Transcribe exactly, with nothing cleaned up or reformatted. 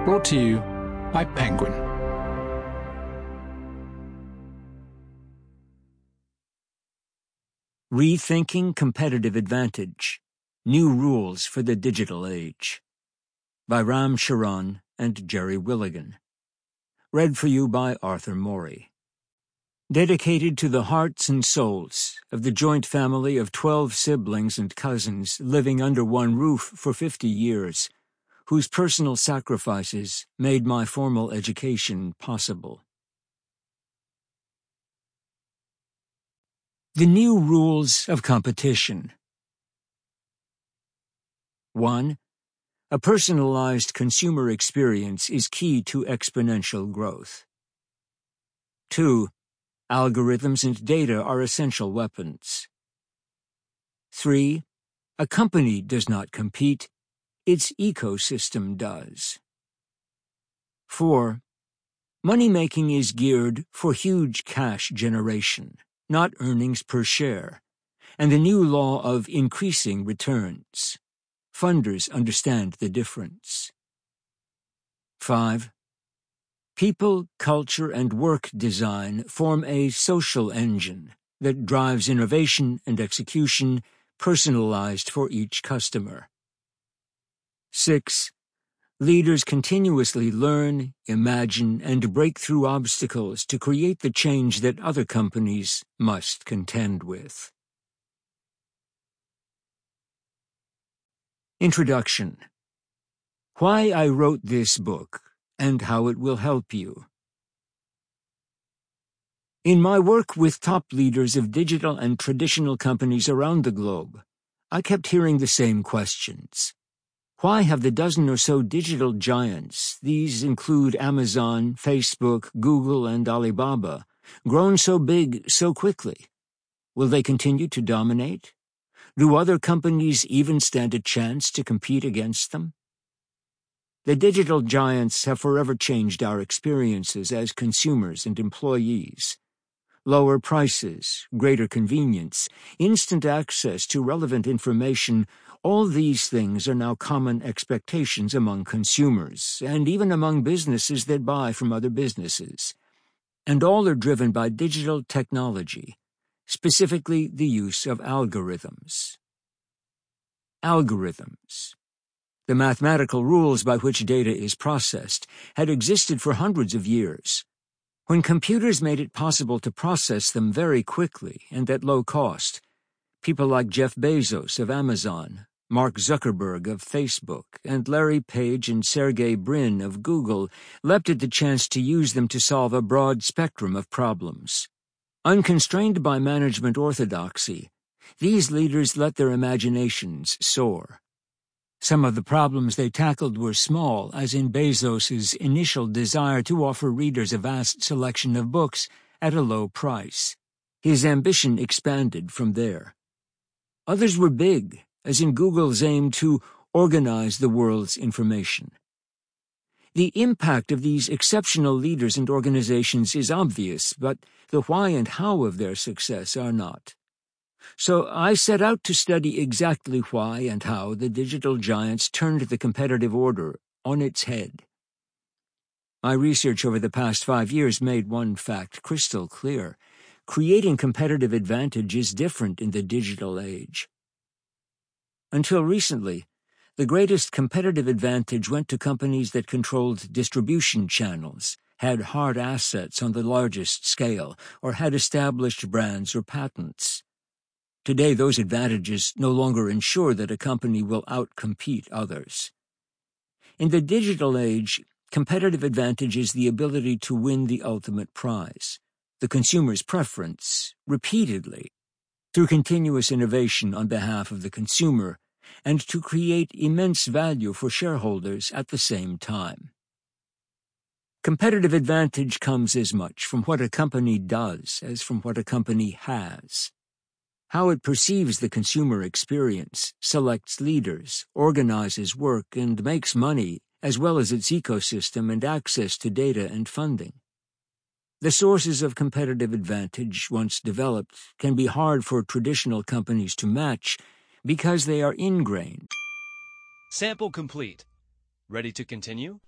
Brought to you by Penguin. Rethinking Competitive Advantage: New Rules for the Digital Age, by Ram Charan and Jerry Willigan. Read for you by Arthur Morey. Dedicated to the hearts and souls of the joint family of twelve siblings and cousins living under one roof for fifty years, whose personal sacrifices made my formal education possible. The New Rules of Competition. one. A personalized consumer experience is key to exponential growth. two. Algorithms and data are essential weapons. three. A company does not compete, its ecosystem does. four. Money-making is geared for huge cash generation, not earnings per share, and the new law of increasing returns. Funders understand the difference. five. People, culture, and work design form a social engine that drives innovation and execution personalized for each customer. six. Leaders continuously learn, imagine, and break through obstacles to create the change that other companies must contend with. Introduction. Why I wrote this book, and how it will help you. In my work with top leaders of digital and traditional companies around the globe, I kept hearing the same questions. Why have the dozen or so digital giants, these include Amazon, Facebook, Google, and Alibaba, grown so big so quickly? Will they continue to dominate? Do other companies even stand a chance to compete against them? The digital giants have forever changed our experiences as consumers and employees. Lower prices, greater convenience, instant access to relevant information, all these things are now common expectations among consumers, and even among businesses that buy from other businesses. And all are driven by digital technology, specifically the use of algorithms. Algorithms. The mathematical rules by which data is processed had existed for hundreds of years. When computers made it possible to process them very quickly and at low cost, people like Jeff Bezos of Amazon, Mark Zuckerberg of Facebook, and Larry Page and Sergey Brin of Google leapt at the chance to use them to solve a broad spectrum of problems. Unconstrained by management orthodoxy, these leaders let their imaginations soar. Some of the problems they tackled were small, as in Bezos's initial desire to offer readers a vast selection of books at a low price. His ambition expanded from there. Others were big, as in Google's aim to organize the world's information. The impact of these exceptional leaders and organizations is obvious, but the why and how of their success are not. So I set out to study exactly why and how the digital giants turned the competitive order on its head. My research over the past five years made one fact crystal clear. Creating competitive advantage is different in the digital age. Until recently, the greatest competitive advantage went to companies that controlled distribution channels, had hard assets on the largest scale, or had established brands or patents. Today, those advantages no longer ensure that a company will outcompete others. In the digital age, competitive advantage is the ability to win the ultimate prize, the consumer's preference, repeatedly, through continuous innovation on behalf of the consumer, and to create immense value for shareholders at the same time. Competitive advantage comes as much from what a company does as from what a company has. How it perceives the consumer experience, selects leaders, organizes work, and makes money, as well as its ecosystem and access to data and funding. The sources of competitive advantage, once developed, can be hard for traditional companies to match because they are ingrained. Sample complete. Ready to continue?